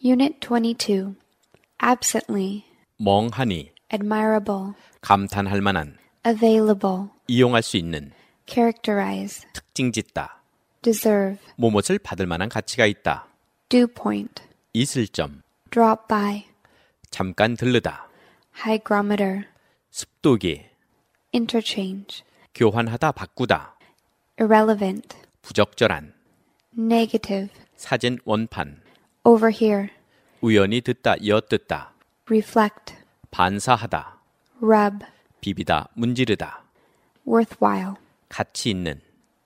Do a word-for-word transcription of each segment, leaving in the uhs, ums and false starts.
Unit twenty-two. Absently. 멍하니, Admirable. 감탄할 만한, Available. 이용할 수 있는, Characterize. 특징짓다, Deserve. 뭐뭇을 받을 만한 가치가 있다, Dew point. 있을 점, Drop by. 잠깐 들르다, Hygrometer. 습도기, Interchange. 교환하다 바꾸다, Irrelevant. 부적절한, Negative. 사진 원판, Overhear. 우연히 듣다 엿듣다, Reflect. 반사하다, Rub. 비비다 문지르다, Worthwhile. 가치 있는.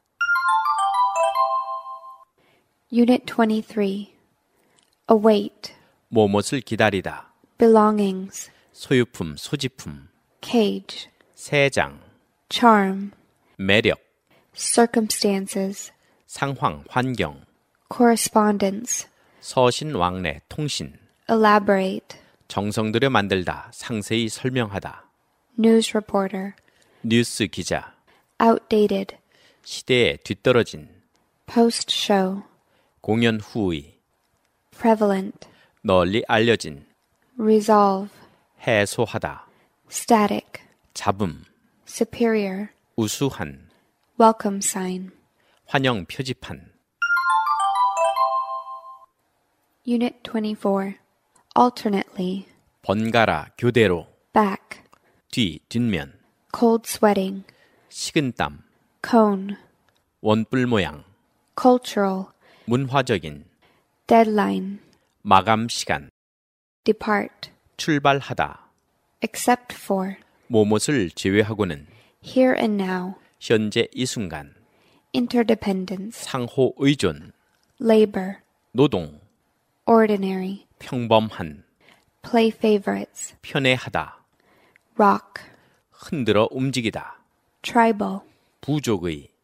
Unit twenty-three. Await. 뭐뭇을 기다리다, Belongings. 소유품 소지품, Cage. 세장, Charm. 매력, Circumstances. 상황 환경, Correspondence. 서신 왕래 통신, Elaborate. 정성 들여 만들다 상세히 설명하다, News reporter. 뉴스 기자, Outdated. 시대에 뒤떨어진, Post show. 공연 후의, Prevalent. 널리 알려진, Resolve. 해소하다, Static. 잡음, Superior. 우수한, Welcome sign. 환영 표지판. Unit twenty-four. Alternately. 번갈아 교대로, Back. 뒤 뒷면, Cold sweating. 식은땀, Cone. 원뿔 모양, Cultural. 문화적인, Deadline. 마감 시간, Depart. 출발하다, Except for. 뭐뭇을 제외하고는, Here and now. 현재 이 순간, Interdependence. 상호 의존, Labor. 노동, Ordinary. 평범한, Play favorites. 편애하다, Rock. 흔들어 움직이다, Tribal. 부족의,